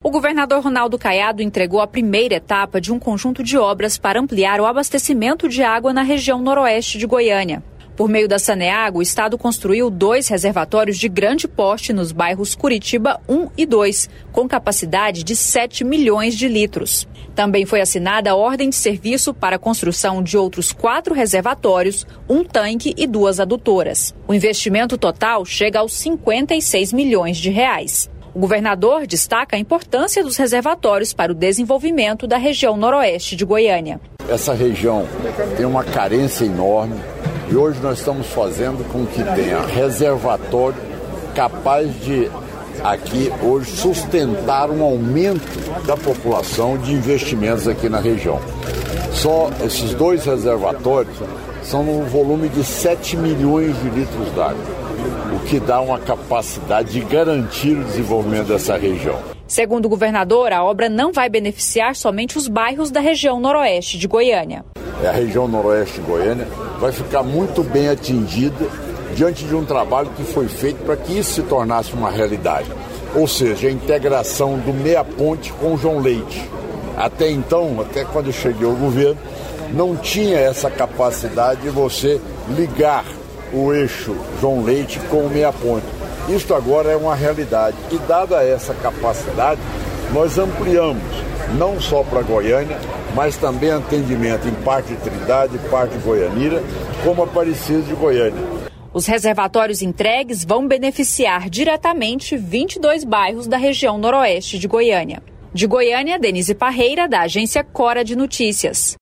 O governador Ronaldo Caiado entregou a primeira etapa de um conjunto de obras para ampliar o abastecimento de água na região noroeste de Goiânia. Por meio da Saneago, o estado construiu 2 reservatórios de grande porte nos bairros Curitiba 1 e 2, com capacidade de 7 milhões de litros. Também foi assinada a ordem de serviço para a construção de outros 4 reservatórios, 1 tanque e 2 adutoras. O investimento total chega aos 56 milhões de reais. O governador destaca a importância dos reservatórios para o desenvolvimento da região noroeste de Goiânia. Essa região tem uma carência enorme e hoje nós estamos fazendo com que tenha reservatório capaz de aqui hoje sustentar um aumento da população de investimentos aqui na região. Só esses 2 reservatórios são no volume de 7 milhões de litros d'água, o que dá uma capacidade de garantir o desenvolvimento dessa região. Segundo o governador, a obra não vai beneficiar somente os bairros da região noroeste de Goiânia. A região noroeste de Goiânia vai ficar muito bem atingida diante de um trabalho que foi feito para que isso se tornasse uma realidade. Ou seja, a integração do Meia Ponte com o João Leite. Até então, até quando eu cheguei ao governo, não tinha essa capacidade de você ligar o eixo João Leite com o Meia Ponte. Isto agora é uma realidade e, dada essa capacidade, nós ampliamos não só para Goiânia, mas também atendimento em parte de Trindade, parte de Goianira, como Aparecida de Goiânia. Os reservatórios entregues vão beneficiar diretamente 22 bairros da região noroeste de Goiânia. De Goiânia, Denise Parreira, da agência Cora de Notícias.